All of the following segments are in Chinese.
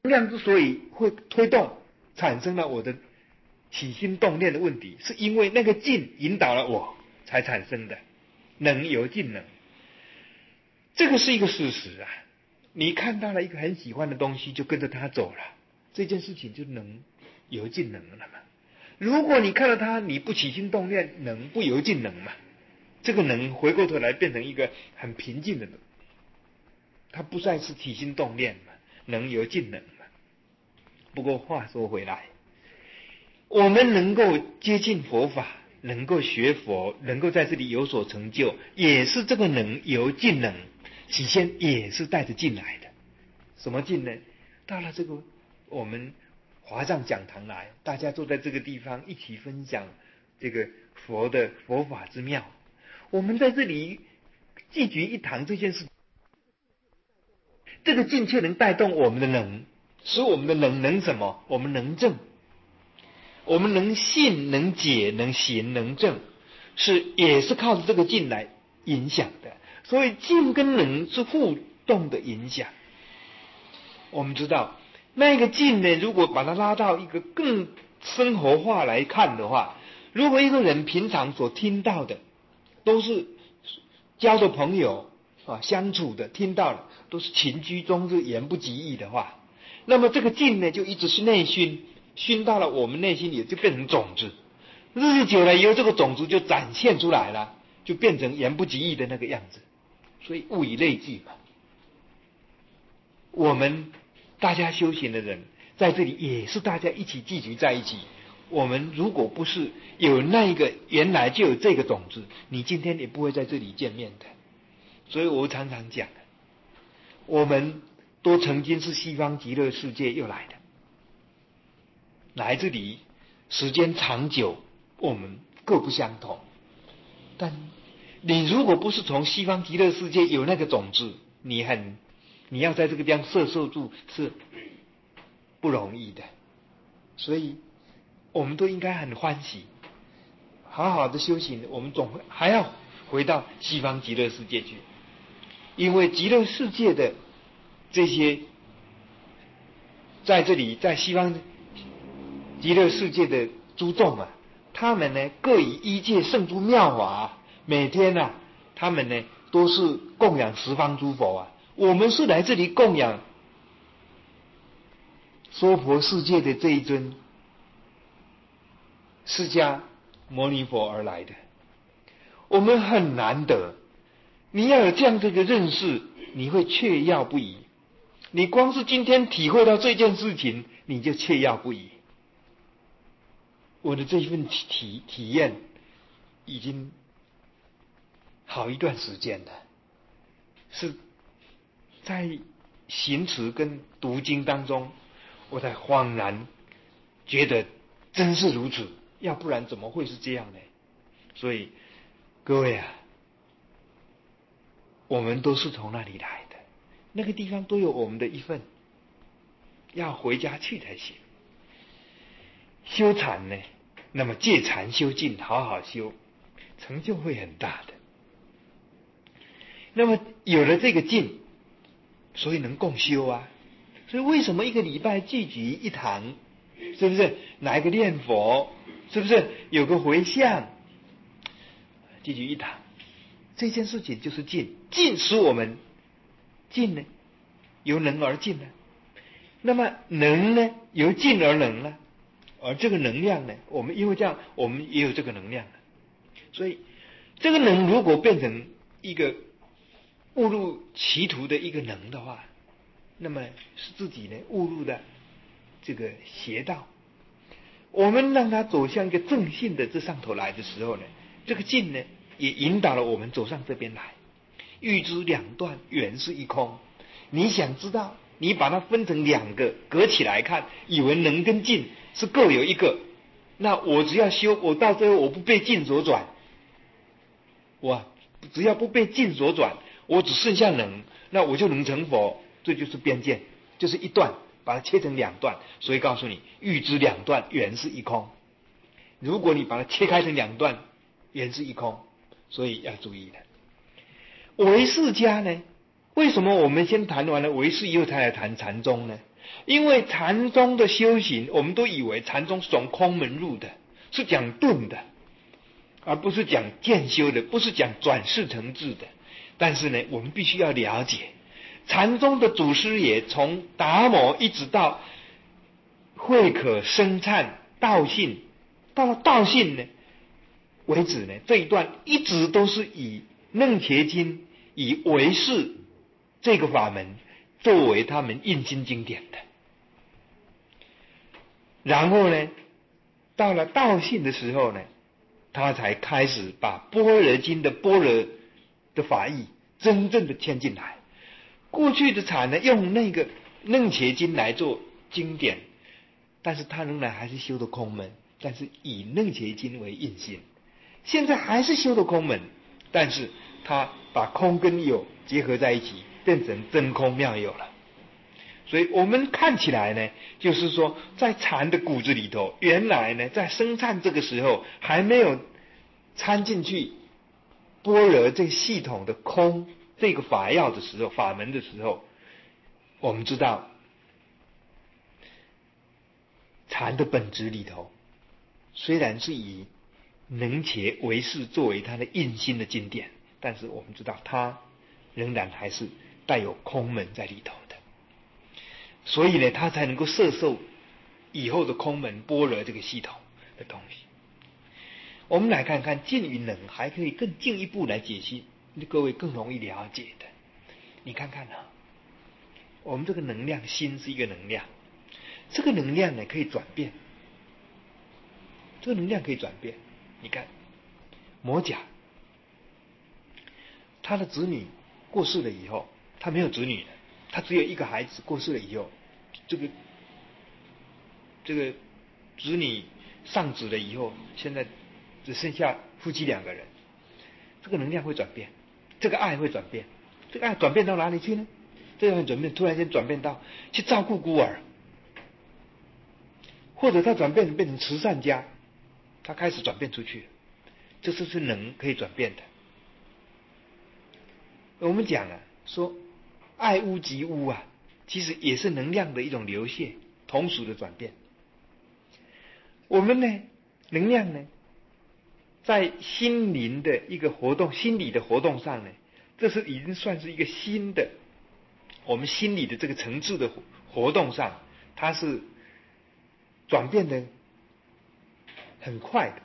能量之所以会推动产生了我的起心动念的问题，是因为那个境引导了我才产生的。能由境能，这个是一个事实啊。你看到了一个很喜欢的东西，就跟着它走了，这件事情就能由境能了嘛。如果你看到它，你不起心动念，能不由境能嘛？这个能回过头来变成一个很平静的能，它不再是起心动念嘛，能由境能嘛。不过话说回来，我们能够接近佛法，能够学佛，能够在这里有所成就，也是这个能由境能，起先也是带着境来的。什么境呢？到了这个我们华藏讲堂来，大家坐在这个地方一起分享这个佛的佛法之妙。我们在这里聚集一堂这件事，这个境却能带动我们的能，使我们的能什么？我们能证，我们能信、能解、能行、能证，也是靠着这个境来影响的。所以境跟能是互动的影响。我们知道那个境呢，如果把它拉到一个更生活化来看的话，如果一个人平常所听到的都是交的朋友相处的听到的都是情居中日言不及义的话，那么这个境呢就一直是内熏到了我们内心里，就变成种子，日久了以后这个种子就展现出来了，就变成言不及义的那个样子。所以物以类聚嘛，我们大家修行的人在这里也是大家一起聚集在一起。我们如果不是有那一个原来就有这个种子，你今天也不会在这里见面的。所以我常常讲，我们都曾经是西方极乐世界又来的，来这里时间长久，我们各不相同。但你如果不是从西方极乐世界有那个种子，你要在这个地方摄受住是不容易的。所以我们都应该很欢喜，好好的修行，我们总还要回到西方极乐世界去。因为极乐世界的这些在这里在西方极乐世界的诸众啊，他们呢各以一切圣诸妙法每天他们呢都是供养十方诸佛啊。我们是来这里供养娑婆世界的这一尊释迦牟尼佛而来的，我们很难得。你要有这样的一个认识，你会雀跃不已。你光是今天体会到这件事情，你就雀跃不已。我的这一份体验已经好一段时间了，是在行持跟读经当中，我才恍然觉得真是如此，要不然怎么会是这样呢？所以各位我们都是从那里来的，那个地方都有我们的一份，要回家去才行。修禅呢，那么借禅修静，好好修，成就会很大的。那么有了这个静，所以能共修啊。所以为什么一个礼拜聚集一堂，是不是来个念佛，是不是有个回向，聚集一堂，这件事情就是静。静使我们静呢，由能而静呢。那么能呢，由静而能呢。而这个能量呢，我们因为这样，我们也有这个能量。所以这个能如果变成一个误入歧途的一个能的话，那么是自己呢误入的这个邪道。我们让他走向一个正信的这上头来的时候呢，这个静呢也引导了我们走上这边来。欲知两断，原是一空。你想知道，你把它分成两个隔起来看，以为能跟静是各有一个。那我只要修，我到最后我不被静所转，我只要不被静所转，我只剩下能，那我就能成佛。这就是边界，就是一段，把它切成两段。所以告诉你，欲知两断，原是一空。如果你把它切开成两段，原是一空。所以要注意的。唯识家呢，为什么我们先谈完了唯识以后才来谈禅宗呢？ 因为禅宗的修行，我们都以为禅宗是从空门入的，是讲顿的，而不是讲渐修的，不是讲转世成智的。但是呢，我们必须要了解，禅宗的祖师爷从达摩一直到慧可、生忏、道信，到了道信呢为止呢，这一段一直都是以楞伽经、以唯识这个法门作为他们印心经典的。然后呢，到了道信的时候呢，他才开始把般若经的般若的法义真正的添进来。过去的禅呢，用那个楞伽经来做经典，但是他仍然还是修的空门，但是以楞伽经为印心。现在还是修的空门，但是他把空跟有结合在一起，变成真空妙有了。所以我们看起来呢，就是说在禅的骨子里头，原来呢在生禅这个时候还没有掺进去般若这个系统的空这个法要的时候，法门的时候，我们知道禅的本质里头虽然是以能伽唯识作为它的印心的经典，但是我们知道它仍然还是带有空门在里头的，所以呢它才能够摄受以后的空门般若这个系统的东西。我们来看看静与能还可以更进一步来解析，各位更容易了解的。你看看啊，我们这个能量，心是一个能量，这个能量呢可以转变，这个能量可以转变。你看摩甲，他的子女过世了以后，他没有子女了，他只有一个孩子，过世了以后，这个子女丧子了以后，现在只剩下夫妻两个人，这个能量会转变，这个爱会转变，这个爱转变到哪里去呢？这个爱转变突然间转变到去照顾孤儿，或者他变成慈善家，他开始转变出去，这是能可以转变的。我们讲啊，说爱屋及乌啊，其实也是能量的一种流泻，同属的转变。我们呢，能量呢，在心灵的一个活动、心理的活动上呢，这是已经算是一个新的，我们心理的这个层次的活动上，它是转变的很快的。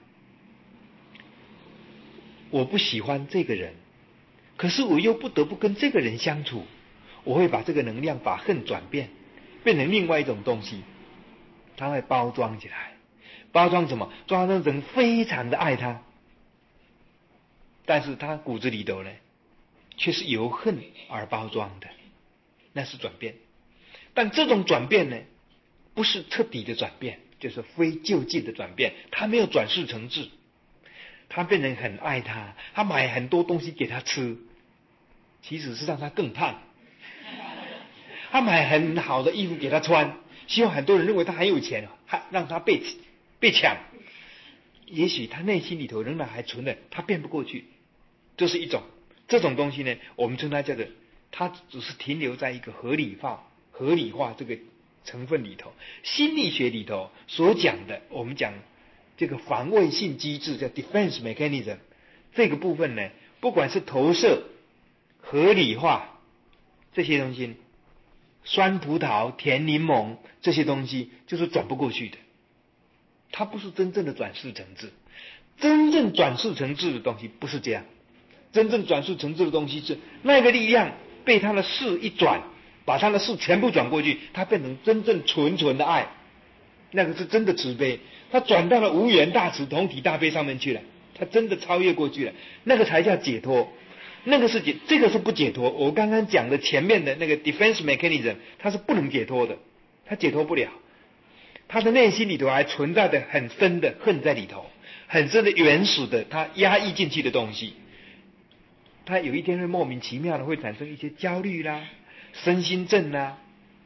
我不喜欢这个人，可是我又不得不跟这个人相处，我会把这个能量把恨转变，变成另外一种东西，它会包装起来。包装什么？包装成非常的爱他，但是他骨子里头呢，却是由恨而包装的，那是转变。但这种转变呢，不是彻底的转变，就是非就近的转变，他没有转世成智，他变成很爱他，他买很多东西给他吃，其实是让他更胖。他买很好的衣服给他穿，希望很多人认为他很有钱，让他被抢。也许他内心里头仍然还存着，他变不过去。这是一种，这种东西呢，我们称它叫做，它只是停留在一个合理化这个成分里头。心理学里头所讲的，我们讲这个防卫性机制叫 defense mechanism， 这个部分呢，不管是投射、合理化这些东西，酸葡萄、甜柠檬这些东西，就是转不过去的。它不是真正的转世成智，真正转世成智的东西不是这样。真正转世成智的东西是那个力量被他的事一转，把他的事全部转过去，他变成真正纯的爱，那个是真的慈悲，他转到了无缘大慈同体大悲上面去了，他真的超越过去了，那个才叫解脱。那个是这个是不解脱。我刚刚讲的前面的那个 defense mechanism， 它是不能解脱的，它解脱不了。他的内心里头还存在的很深的恨在里头，很深的原始的他压抑进去的东西，他有一天会莫名其妙的会产生一些焦虑啦、身心症啦，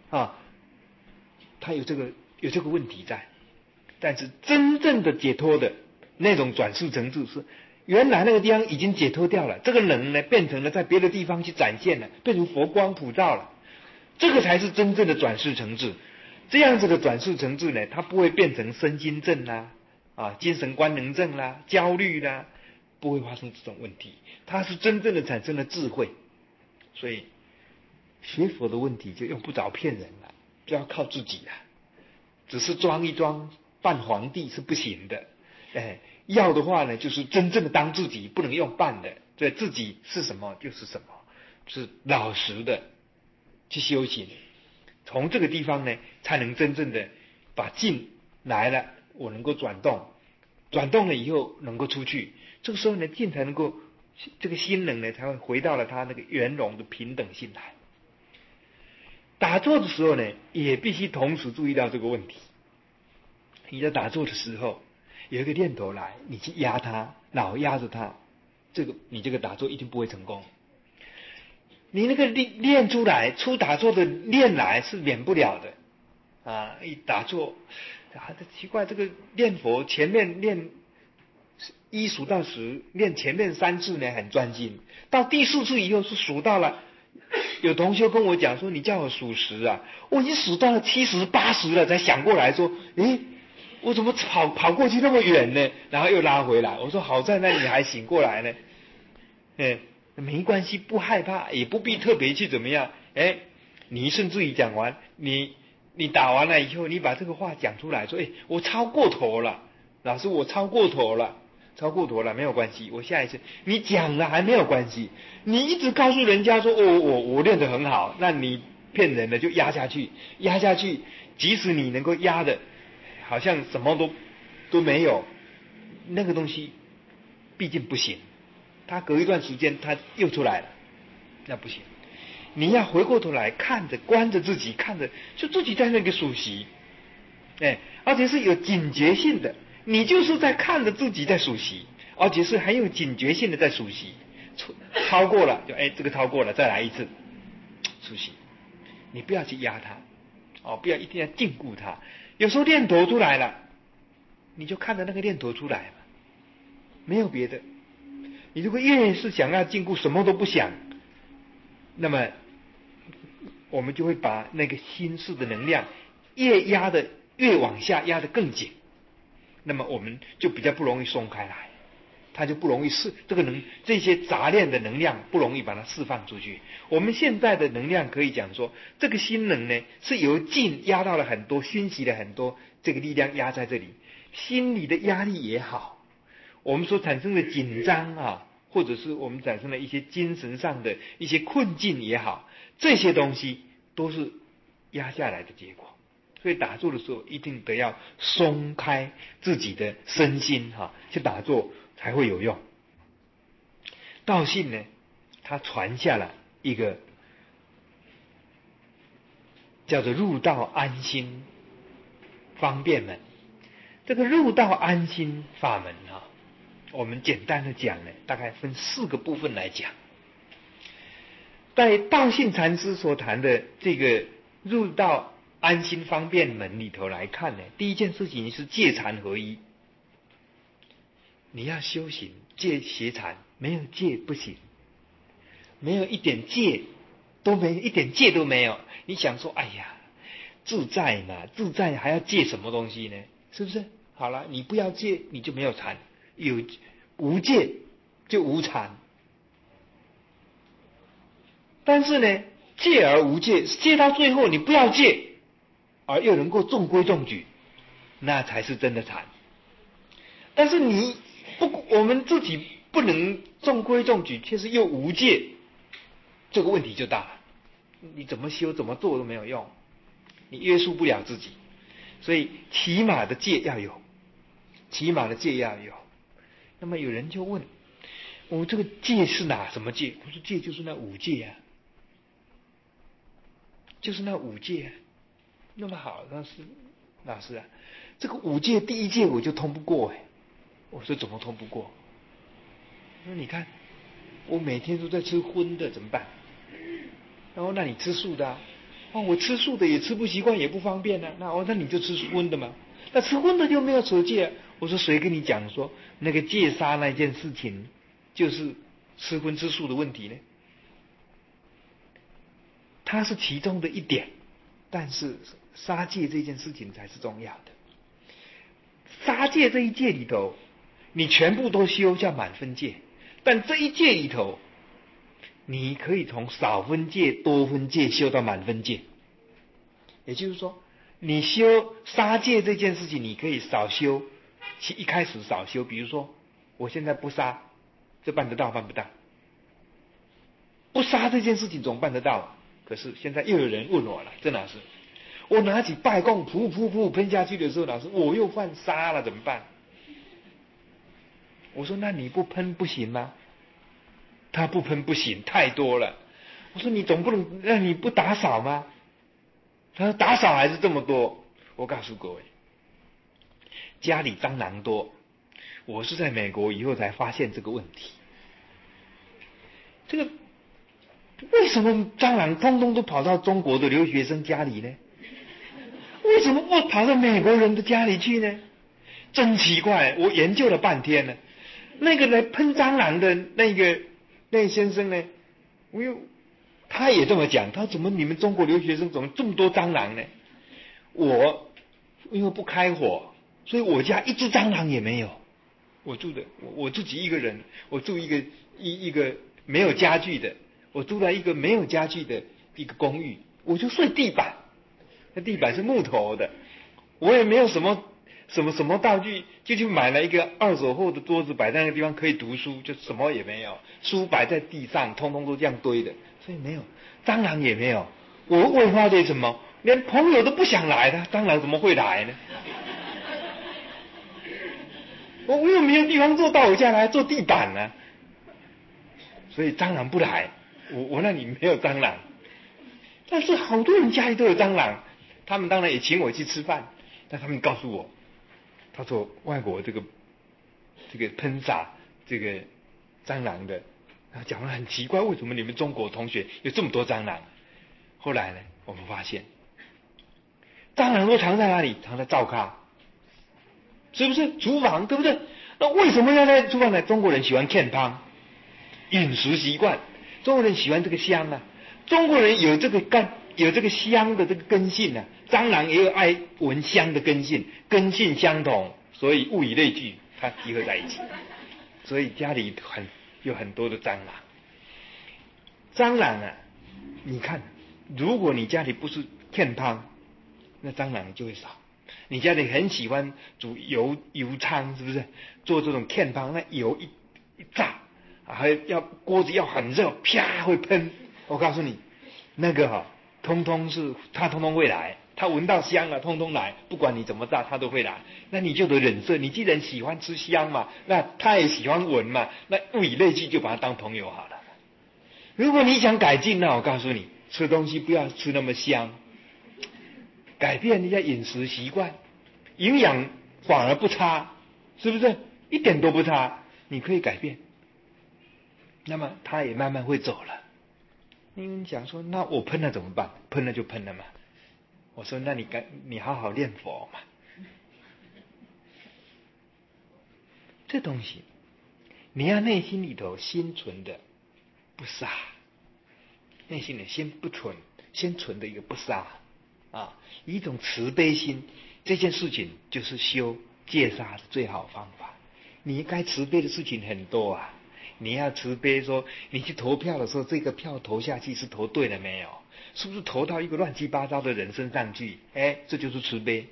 他有这个问题在。但是真正的解脱的那种转世成智是，原来那个地方已经解脱掉了，这个能呢变成了在别的地方去展现了，变成佛光普照了。 这个才是真正的转世成智。这样子的转世成智呢，它不会变成身心症啦、精神官能症啦、焦虑啦，不会发生这种问题。它是真正的产生了智慧。所以学佛的问题就用不着骗人了，就要靠自己了。只是装一装扮皇帝是不行的，要的话呢，就是真正的当自己，不能用扮的。对，自己是什么就是什么，是老实的去修行。从这个地方呢，才能真正的把劲来了，我能够转动，转动了以后能够出去。这个时候呢，劲才能够，这个心能呢，才会回到了它那个圆融的平等性来。打坐的时候呢，也必须同时注意到这个问题。你在打坐的时候，有一个念头来，你去压它，老压着它，你这个打坐一定不会成功。你那个练出来，出打坐的练来是免不了的一打坐奇怪，这个念佛前面练1数到10，练前面3次呢很专心，到第4次以后是数到了。有同学跟我讲说，你叫我数10啊，我已经数到了70、80了，才想过来说，我怎么跑过去那么远呢？然后又拉回来。我说好在那你还醒过来呢，没关系，不害怕，也不必特别去怎么样。你甚至于讲完，你打完了以后，你把这个话讲出来，说，我超过头了，老师，我超过头了。没有关系，我下一次你讲了还没有关系，你一直告诉人家说我练得很好，那你骗人的，就压下去，即使你能够压的好像什么都没有，那个东西毕竟不行，他隔一段时间他又出来了，那不行。你要回过头来看着观着自己，看着就自己在那个数息，而且是有警觉性的。你就是在看着自己在数息，而且是很有警觉性的在数息。超过了就这个超过了，再来一次数息。你不要去压它，不要一定要禁锢它。有时候念头出来了，你就看着那个念头出来嘛，没有别的。你如果越是想要禁锢，什么都不想，那么我们就会把那个心事的能量越往下压得更紧。那么我们就比较不容易松开来，它就不容易这些杂念的能量不容易把它释放出去。我们现在的能量可以讲说，这个心能呢是由静压到了很多，熏习了很多，这个力量压在这里，心理的压力也好，我们所产生的紧张或者是我们产生了一些精神上的一些困境也好，这些东西都是压下来的结果。所以打坐的时候一定得要松开自己的身心去打坐才会有用。道信呢，他传下了一个叫做入道安心方便门。这个入道安心法门我们简单的讲呢，大概分4个部分来讲。在道信禅师所谈的这个入道安心方便门里头来看呢，第一件事情是戒禅合一。你要修行戒邪禅，没有戒不行，没有一点戒都没有，一点戒都没有。你想说，哎呀，自在嘛，自在还要戒什么东西呢？是不是？好了，你不要戒，你就没有禅；无戒就无禅。但是呢，戒而无戒，戒到最后你不要戒，而又能够中规中矩，那才是真的禅。但是我们自己不能中规中矩，却是又无戒，这个问题就大了。你怎么修怎么做都没有用，你约束不了自己。所以起码的戒要有，那么有人就问我，这个戒是什么戒？我说戒就是那5戒啊，就是那5戒啊。那么好，老师啊，这个5戒第1戒我就通不过我说怎么通不过？我说你看我每天都在吃荤的怎么办？然后那你吃素的我吃素的也吃不习惯也不方便那你就吃荤的嘛。那吃荤的就没有守戒。我说谁跟你讲说那个戒杀那件事情就是吃荤吃素的问题呢？ 它是其中的一点，但是杀戒这件事情才是重要的。杀戒这一戒里头，你全部都修叫满分戒，但这一戒里头，你可以从少分戒、多分戒修到满分戒。也就是说，你修杀戒这件事情，你可以少修，一开始少修。比如说，我现在不杀，这办得到办不到？不杀这件事情总办得到，可是现在又有人问我了，这哪是？我拿起拜供，噗喷下去的时候，老师我又犯杀了，怎么办？我说那你不喷不行吗？他不喷不行，太多了。我说你总不能让你不打扫吗？他说打扫还是这么多。我告诉各位，家里蟑螂多，我是在美国以后才发现这个问题。这个为什么蟑螂通通都跑到中国的留学生家里呢？为什么不跑到美国人的家里去呢？真奇怪，我研究了半天呢。那个来喷蟑螂的那先生呢，他也这么讲，他怎么你们中国留学生怎么这么多蟑螂呢？我因为不开火，所以我家一只蟑螂也没有。我自己一个人，我住一个没有家具的，我住在一个没有家具的一个公寓，我就睡地板，那地板是木头的，我也没有什么道具，就去买了一个二手货的桌子摆在那个地方可以读书，就什么也没有，书摆在地上，通通都这样堆的，所以没有蟑螂也没有。我会发觉什么？连朋友都不想来的，蟑螂怎么会来呢？我又没有地方坐，到我家来坐地板呢，所以蟑螂不来。我那里没有蟑螂，但是好多人家里都有蟑螂，他们当然也请我去吃饭，但他们告诉我，他说外国这个喷洒这个蟑螂的，他讲得很奇怪，为什么你们中国同学有这么多蟑螂？后来呢，我们发现蟑螂都藏在哪里？藏在灶咖，是不是？厨房，对不对？那为什么要在厨房呢？中国人喜欢健康，饮食习惯，中国人喜欢这个香啊，中国人有这个香的这个根性啊，蟑螂也有爱闻香的根性，根性相同，所以物以类聚，它集合在一起，所以家里有很多的蟑螂。蟑螂啊，你看，如果你家里不是健康，那蟑螂就会少。你家里很喜欢煮油汤，是不是？做这种健康，那油一炸，还要锅子要很热，啪会喷。我告诉你，那个通通会来，他闻到香了，通通来，不管你怎么炸，他都会来。那你就得忍受，你既然喜欢吃香嘛，那他也喜欢闻嘛，那物以类聚，就把他当朋友好了。如果你想改进，那我告诉你，吃东西不要吃那么香，改变一下饮食习惯，营养反而不差，是不是？一点都不差，你可以改变，那么他也慢慢会走了。因为你讲说，那我喷了怎么办？喷了就喷了嘛。我说，那你好好念佛嘛。这东西，你要内心里头心存的不杀，内心里先存的一个不杀啊，一种慈悲心。这件事情就是修戒杀的最好方法。你该慈悲的事情很多啊，你要慈悲说，你去投票的时候，这个票投下去是投对了没有？是不是投到一个乱七八糟的人身上去？这就是慈悲。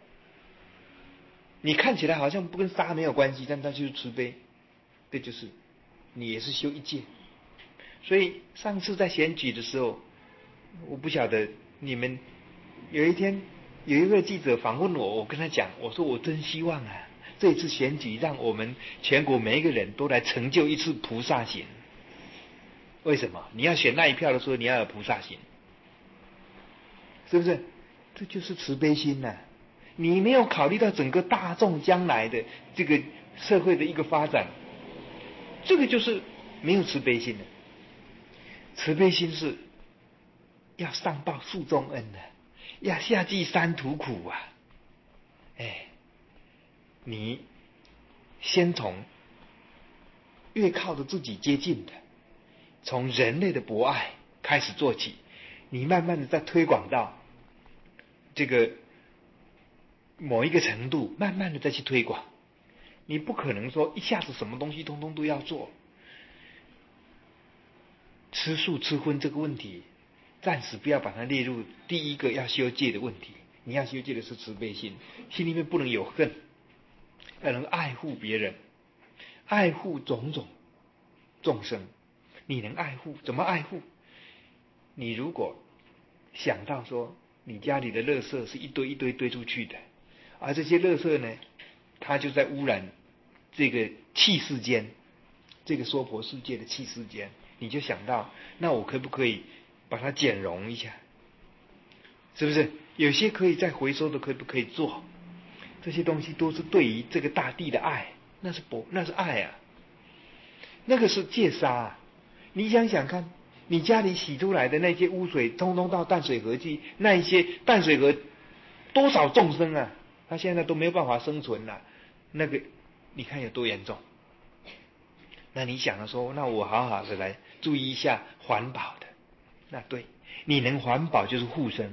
你看起来好像不跟杀没有关系，但它就是慈悲。这就是你也是修一戒。所以上次在选举的时候，我不晓得你们有一天有一个记者访问我，我跟他讲，我说我真希望啊，这一次选举让我们全国每一个人都来成就一次菩萨行。为什么？你要选那一票的时候，你要有菩萨行，是不是？这就是慈悲心啊。你没有考虑到整个大众将来的这个社会的一个发展，这个就是没有慈悲心的。慈悲心是要上报树中恩的，要下济三途苦啊！你先从越靠着自己接近的，从人类的博爱开始做起， 你慢慢的在推广到这个某一个程度，慢慢的再去推广。你不可能说一下子什么东西通通都要做。吃素吃荤这个问题，暂时不要把它列入第一个要修戒的问题。你要修戒的是慈悲心，心里面不能有恨，要能爱护别人，爱护种种众生。你能爱护，怎么爱护？你如果想到说你家里的垃圾是一堆一堆堆出去的，而这些垃圾呢，它就在污染这个气世间，这个娑婆世界的气世间，你就想到，那我可不可以把它减容一下？是不是？有些可以再回收的，可不可以做？这些东西都是对于这个大地的爱，那是爱啊，那个是戒杀啊。你想想看，你家里洗出来的那些污水，通通到淡水河去，那一些淡水河多少众生啊，他现在都没有办法生存了。那个你看有多严重？那你想着说，那我好好的来注意一下环保的，那对，你能环保就是护生。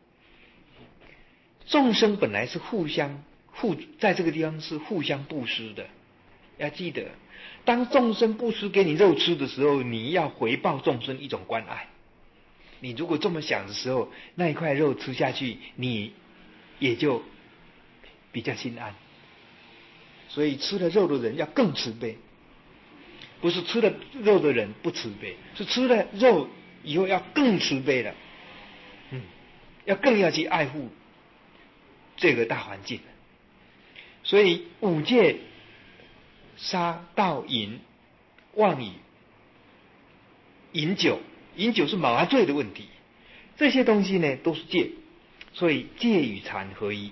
众生本来是在这个地方是互相布施的，要记得，当众生布施给你肉吃的时候，你要回报众生一种关爱。你如果这么想的时候，那一块肉吃下去，你也就比较心安。所以吃了肉的人要更慈悲，不是吃了肉的人不慈悲，是吃了肉以后要更慈悲了。更要去爱护这个大环境。所以五戒杀盗淫妄语饮酒，饮酒是麻醉的问题，这些东西呢都是戒。所以戒与禅合一。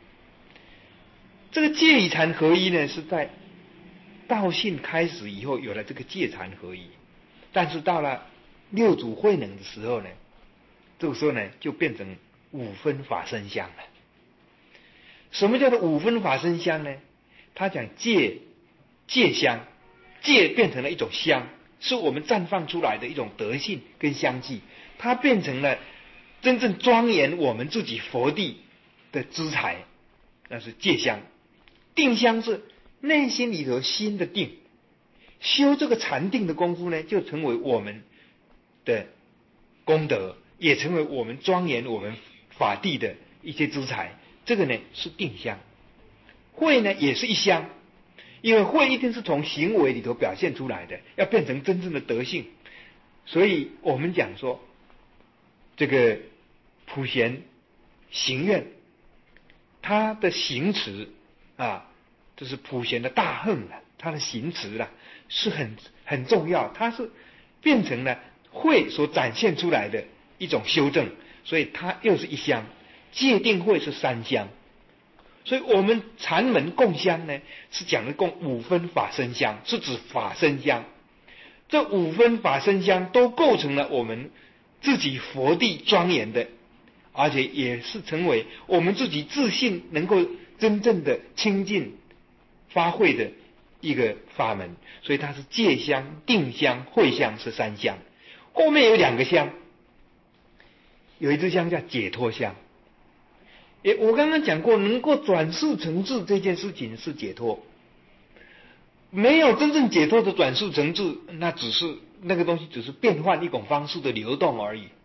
这个戒与禅合一呢，是在道信开始以后有了这个戒禅合一，但是到了六祖慧能的时候呢，这个时候呢就变成五分法身香了。什么叫做五分法身香呢？他讲戒香，戒变成了一种香，是我们绽放出来的一种德性跟香气，它变成了真正庄严我们自己佛地的资财，那是戒香。定香是内心里头心的定，修这个禅定的功夫呢，就成为我们的功德，也成为我们庄严我们法地的一些资财。这个呢是定香。慧呢也是一香，因为慧一定是从行为里头表现出来的，要变成真正的德性。所以我们讲说，这个普贤行愿，他的行持这是普贤的大恨了，他的行持了是很重要，他是变成了慧所展现出来的一种修正，所以它又是一香。戒定慧是三香，所以我们禅门供香呢，是讲的供五分法身香，是指法身香。这五分法身香都构成了我们自己佛地庄严的，而且也是成为我们自己自信能够真正的清净发挥的一个法门。所以它是戒香、定香、慧香是三香。后面有两个香，有一支香叫解脱香。我刚刚讲过，能够转世成智这件事情是解脱，没有真正解脱的转世成智，那个东西只是变换一种方式的流动而已，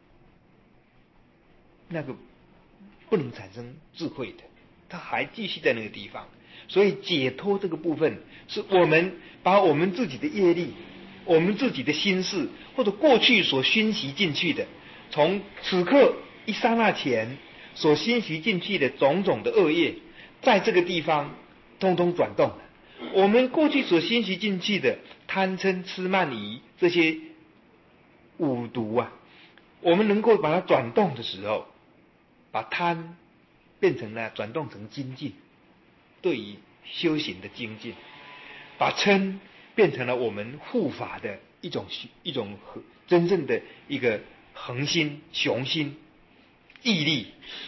那个不能产生智慧的，它还继续在那个地方。所以解脱这个部分，是我们把我们自己的业力、我们自己的心事，或者过去所熏习进去的，从此刻一刹那前所熏习进去的种种的恶业，在这个地方通通转动。我们过去所熏习进去的贪嗔痴慢疑这些五毒我们能够把它转动的时候，把贪变成了转动成精进，对于修行的精进，把嗔变成了我们护法的一种真正的一个恒心、雄心、毅力。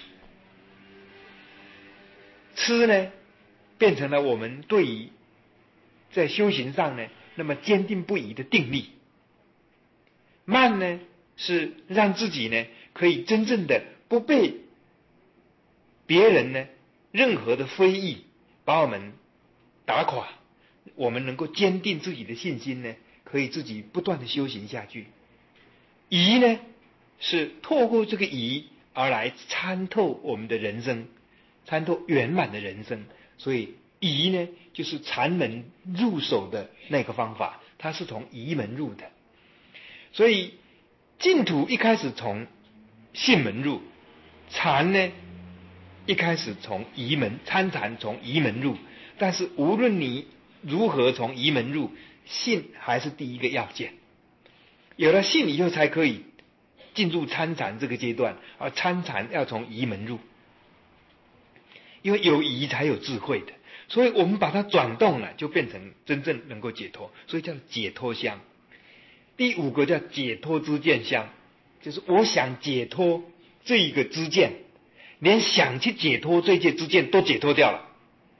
痴呢，变成了我们对于在修行上呢那么坚定不移的定力。慢呢，是让自己呢可以真正的不被别人呢任何的非议把我们打垮，我们能够坚定自己的信心呢，可以自己不断的修行下去。疑呢是透过这个疑而来参透我们的人生，参透圆满的人生。所以疑呢就是禅门入手的那个方法，它是从疑门入的。所以净土一开始从信门入，禅呢一开始从疑门，参禅从疑门入。但是无论你如何从疑门入，信还是第一个要件。有了信以后才可以进入参禅这个阶段，而参禅要从疑门入，因为有疑才有智慧的。所以我们把它转动了，就变成真正能够解脱，所以叫解脱相。第五个叫解脱知见相，就是我想解脱这一个知见，连想去解脱这些知见都解脱掉了。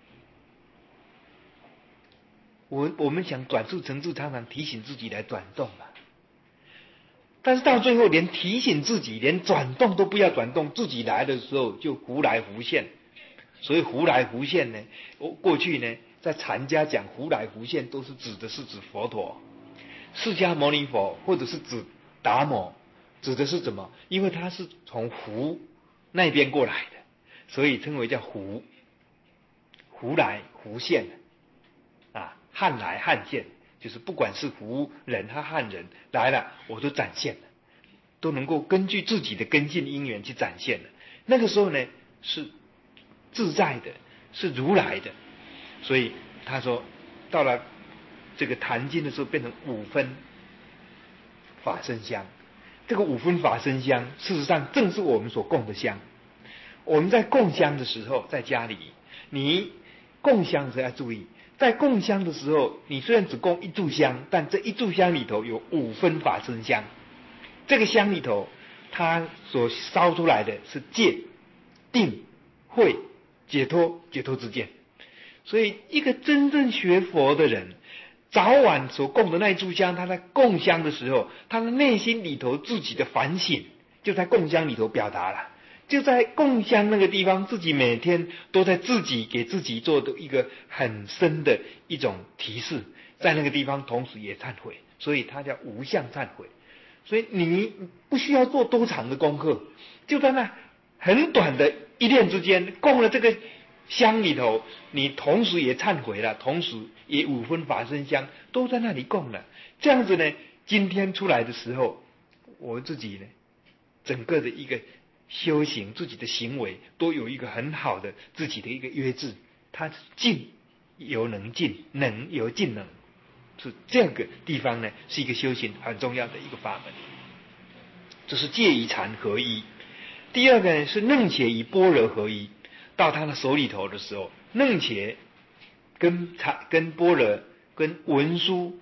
我们想转速成智，常常提醒自己来转动嘛，但是到最后连提醒自己连转动都不要转动，自己来的时候就胡来胡现。所以胡来胡现呢，过去呢在禅家讲胡来胡现，都是指佛陀释迦牟尼佛，或者是指达摩，指的是什么？因为他是从胡那边过来的，所以称为叫胡来胡现啊，汉来汉现，就是不管是胡人和汉人来了，我都展现了，都能够根据自己的根性因缘去展现了。那个时候呢是自在的，是如来的。所以他说到了这个坛经的时候变成五分法身香，这个五分法身香事实上正是我们所供的香。我们在供香的时候，在家里你供香时要注意，在供香的时候你虽然只供一炷香，但这一炷香里头有五分法身香。这个香里头它所烧出来的是戒、定、慧、解脱之见。所以一个真正学佛的人，早晚所供的那一炷香，他在供香的时候，他的内心里头自己的反省就在供香里头表达了，就在供香那个地方，自己每天都在自己给自己做的一个很深的一种提示，在那个地方同时也忏悔，所以它叫无相忏悔。所以你不需要做多长的功课，就在那很短的一念之间供了这个香里头，你同时也忏悔了，同时也五分法身香都在那里供了。这样子呢，今天出来的时候，我自己呢整个的一个修行，自己的行为都有一个很好的自己的一个约制，它静犹能静，能犹静能，是这个地方呢是一个修行很重要的一个法门。这是戒与禅合一。第二个呢是楞伽与般若合一。到他的手里头的时候，楞伽跟般若跟文殊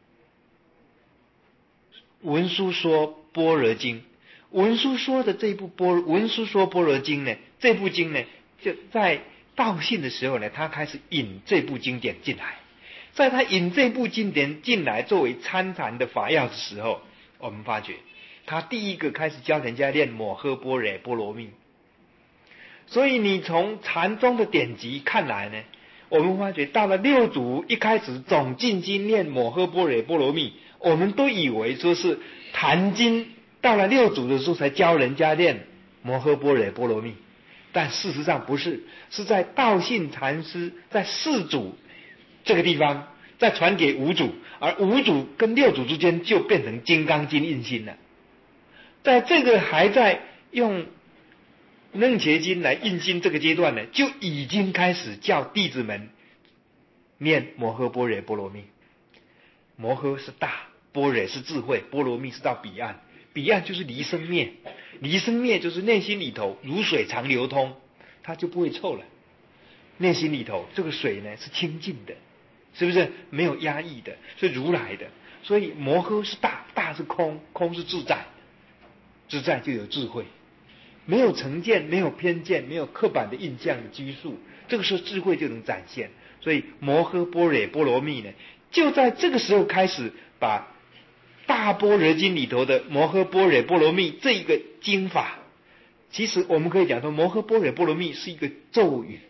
说般若经，文殊说的这部文殊说般若经呢，这部经呢就在道信的时候呢，他开始引这部经典进来。在他引这部经典进来作为参禅的法要的时候，我们发觉他第一个开始教人家念摩诃般若波罗蜜。所以你从禅宗的典籍看来呢，我们发觉到了六祖一开始总进经念摩诃般若波罗蜜，我们都以为说是坛经到了六祖的时候才教人家念摩诃般若波罗蜜，但事实上不是，是在道信禅师在四祖这个地方再传给五祖，而五祖跟六祖之间就变成金刚经印心了。在这个还在用楞伽经来印心这个阶段呢，就已经开始叫弟子们念摩诃般若波罗蜜。摩诃是大，般若是智慧，波罗蜜是到彼岸，彼岸就是离生灭，离生灭就是内心里头如水常流通，它就不会臭了。内心里头这个水呢是清净的，是不是没有压抑的，是如来的。所以摩诃是大，大是空，空是自在，自在就有智慧，没有成见，没有偏见，没有刻板的印象的拘束，这个时候智慧就能展现。所以摩诃般若波罗蜜呢，就在这个时候开始把大般若经里头的摩诃般若波罗蜜这一个经法，其实我们可以讲说，摩诃般若波罗蜜是一个咒语。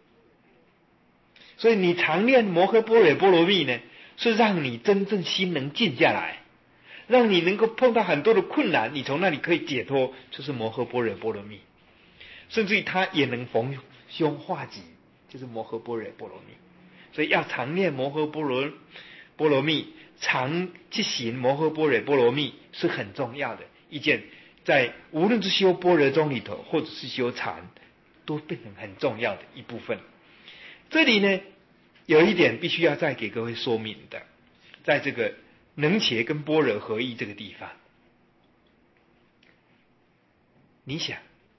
所以你常念摩诃般若波罗蜜呢，是让你真正心能静下来，让你能够碰到很多的困难，你从那里可以解脱，就是摩诃般若波罗蜜。甚至于它也能逢凶化吉，就是摩诃般若波罗蜜。所以要常念摩诃波罗蜜，常去行摩诃般若波罗蜜是很重要的一件，在无论是修般若宗里头，或者是修禅，都变成很重要的一部分。这里呢，有一点必须要再给各位说明的，在这个能伽跟般若合一这个地方，你想，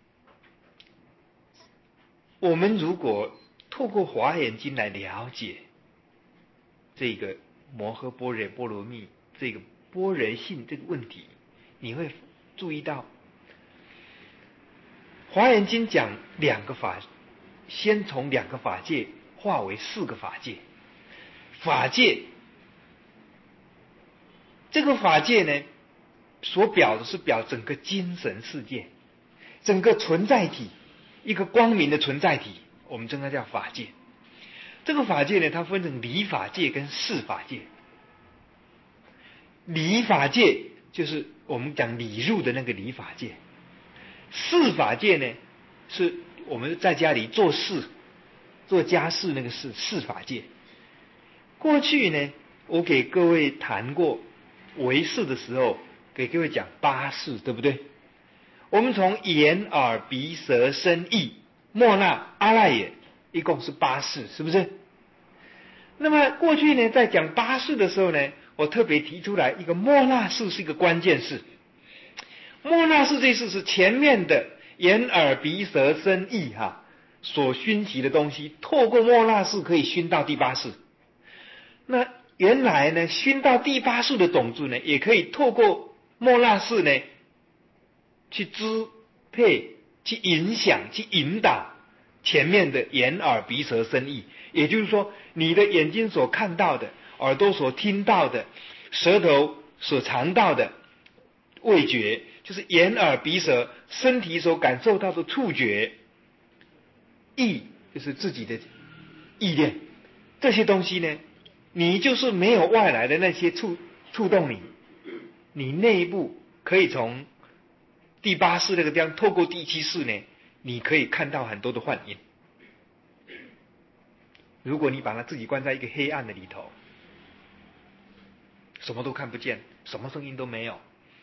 我们如果透过华严经来了解这个摩诃般若波罗蜜这个般若性这个问题，你会注意到华严经讲两个法，先从两个法界化为四个法界。法界这个法界呢，所表的是表整个精神世界，整个存在体，一个光明的存在体，我们称它叫法界。这个法界呢，它分成理法界跟事法界。理法界就是我们讲理入的那个理法界，事法界呢，是我们在家里做事做家事那个事法界。过去呢，我给各位谈过唯识的时候，给各位讲八识，对不对？我们从眼耳鼻舌身意莫那阿赖耶，一共是八识，是不是？那么过去呢，在讲八识的时候呢，我特别提出来一个莫那识是一个关键识。莫那识这识是前面的眼耳鼻舌身意所熏习的东西，透过莫那识可以熏到第八识。那原来呢，熏到第八识的种子呢，也可以透过莫那识呢，去支配、去影响、去引导前面的眼耳鼻舌身意。也就是说，你的眼睛所看到的，耳朵所听到的，舌头所尝到的味觉，就是眼耳鼻舌，身体所感受到的触觉，意就是自己的意念，这些东西呢，你就是没有外来的那些触动你内部可以从第八识那个地方透过第七识呢，你可以看到很多的幻影。如果你把它自己关在一个黑暗的里头，什么都看不见，什么声音都没有，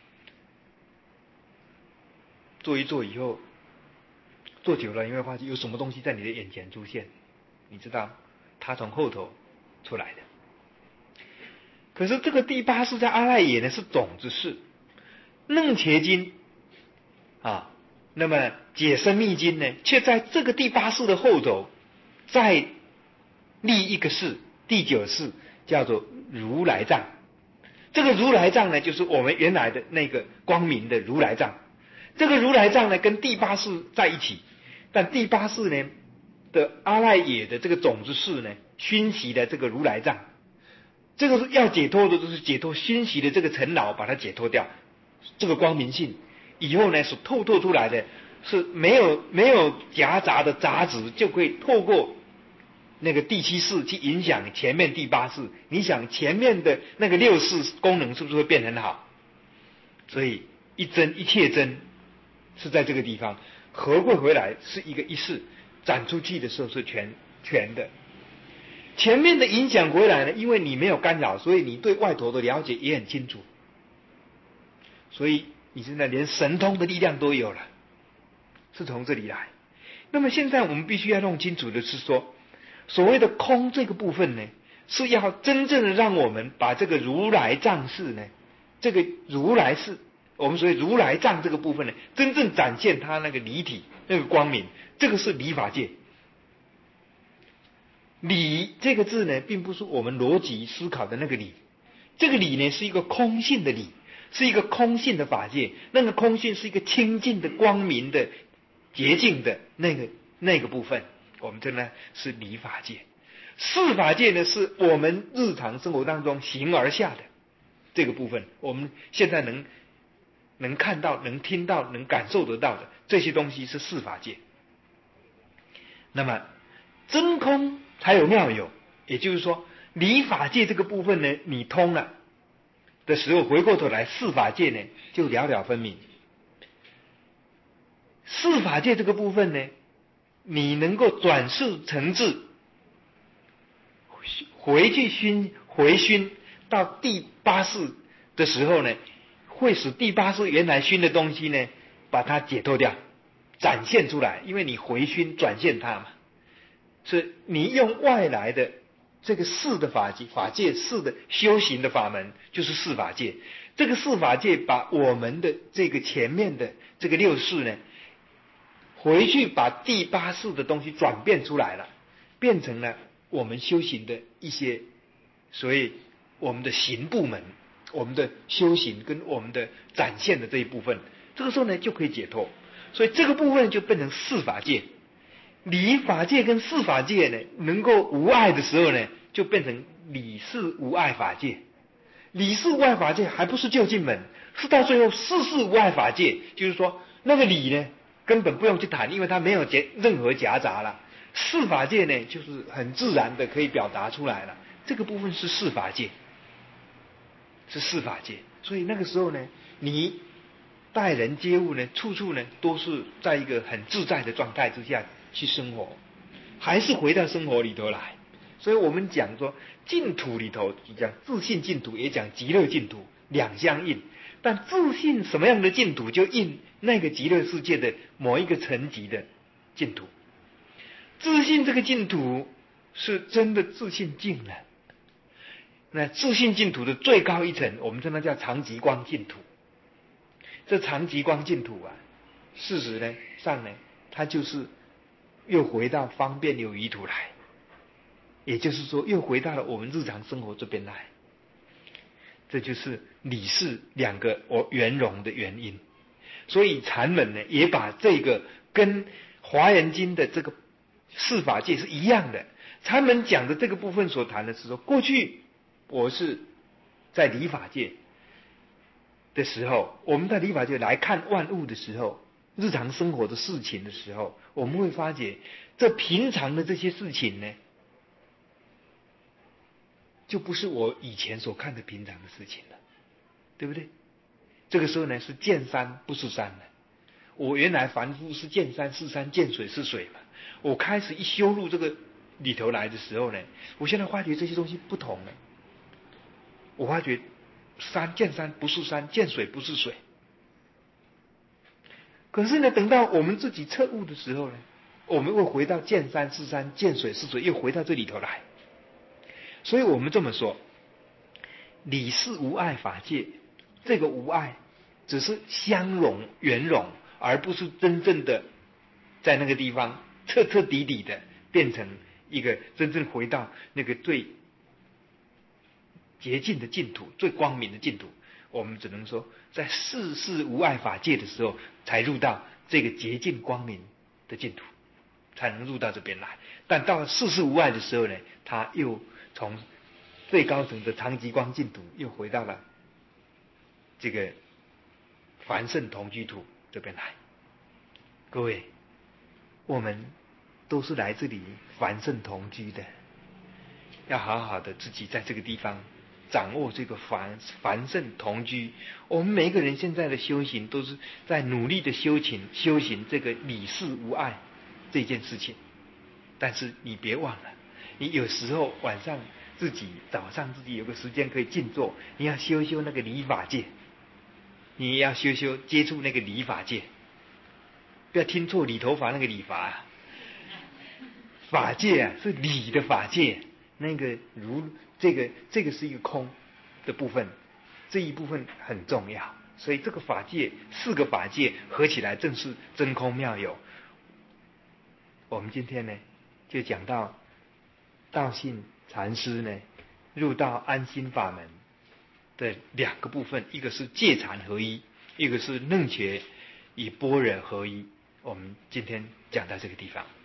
做一做以后，做久了你会发现有什么东西在你的眼前出现，你知道它从后头出来的。可是这个第八识在阿赖耶呢是种子识，楞伽经那么解深密经呢，却在这个第八识的后头再立一个识，第九识叫做如来藏。这个如来藏呢，就是我们原来的那个光明的如来藏。这个如来藏呢，跟第八识在一起，但第八识呢的阿赖耶的这个种子识呢，熏习的这个如来藏，这个是要解脱的，就是解脱熏习的这个尘劳，把它解脱掉。这个光明性以后呢，所透出来的是没有夹杂的杂质，就可以透过那个第七识去影响前面第八识。你想前面的那个六识功能是不是会变很好？所以一真一切真是在这个地方合会回来，是一个一识，展出去的时候是全的。前面的影响回来呢，因为你没有干扰，所以你对外头的了解也很清楚，所以你现在连神通的力量都有了，是从这里来。那么现在我们必须要弄清楚的是说，所谓的空这个部分呢，是要真正的让我们把这个如来藏识呢，这个如来是我们所谓如来藏这个部分呢，真正展现它那个离体那个光明，这个是理法界。理这个字呢，并不是我们逻辑思考的那个理，这个理呢是一个空性的理，是一个空性的法界。那个空性是一个清净的光明的洁净的那个部分，我们这呢是理法界。事法界呢，是我们日常生活当中形而下的， 这个部分，我们现在能看到、能听到、能感受得到的这些东西是四法界。那么真空才有妙有，也就是说理法界这个部分呢，你通了的时候，回过头来四法界呢就了了分明。四法界这个部分呢，你能够转世成智，回熏到第八世的时候呢，会使第八世原来熏的东西呢，把它解脱掉，展现出来，因为你回熏转现它嘛。是你用外来的这个四的法界四的修行的法门，就是四法界。这个四法界把我们的这个前面的这个六世呢，回去把第八世的东西转变出来了，变成了我们修行的一些，所以我们的行部门，我们的修行跟我们的展现的这一部分，这个时候呢就可以解脱。所以这个部分就变成四法界。理法界跟四法界呢，能够无碍的时候呢，就变成理事无碍法界。理事无碍法界还不是究竟门，是到最后事事无碍法界，就是说那个理呢根本不用去谈，因为它没有任何夹杂了。四法界呢就是很自然的可以表达出来了，这个部分是四法界，是四法界。所以那个时候呢，你待人接物呢，处处呢都是在一个很自在的状态之下去生活，还是回到生活里头来。所以我们讲说净土里头讲自信净土，也讲极乐净土，两相应。但自信什么样的净土，就应那个极乐世界的某一个层级的净土。自信这个净土是真的自信净了。那自信净土的最高一层，我们称它叫常寂光净土。这常寂光净土啊，事实呢上呢，它就是又回到方便有余土来，也就是说又回到了我们日常生活这边来。这就是理事两个圆融的原因。所以禅门呢也把这个跟华严经的这个四法界是一样的。禅门讲的这个部分所谈的是说，过去我是在理法界的时候，我们在理法界来看万物的时候，日常生活的事情的时候，我们会发觉这平常的这些事情呢，就不是我以前所看的平常的事情了，对不对？这个时候呢是见山不是山了。我原来凡夫是见山是山，见水是水嘛。我开始一修入这个里头来的时候呢，我现在发觉这些东西不同了。我发觉见山不是山，见水不是水。可是呢，等到我们自己彻悟的时候呢，我们会回到见山是山，见水是水，又回到这里头来。所以我们这么说，理事无碍法界，这个无碍只是相融圆融，而不是真正的在那个地方彻彻底底的变成一个真正回到那个最洁净的净土，最光明的净土。我们只能说在事事无碍法界的时候，才入到这个洁净光明的净土，才能入到这边来。但到了事事无碍的时候呢，他又从最高层的常寂光净土又回到了这个凡圣同居土这边来。各位，我们都是来这里凡圣同居的，要好好的自己在这个地方掌握这个凡圣同居。我们每一个人现在的修行都是在努力的修行这个理事无碍这件事情。但是你别忘了，你有时候晚上早上自己有个时间可以静坐，你要修那个理法界，你要修接触那个理法界。不要听错理头发那个理法啊，法界啊是理的法界，那个这个是一个空的部分，这一部分很重要。所以这个法界四个法界合起来正是真空妙有。我们今天呢就讲到道信禅师呢入到安心法门的两个部分，一个是戒禅合一，一个是楞觉与般若合一。我们今天讲到这个地方。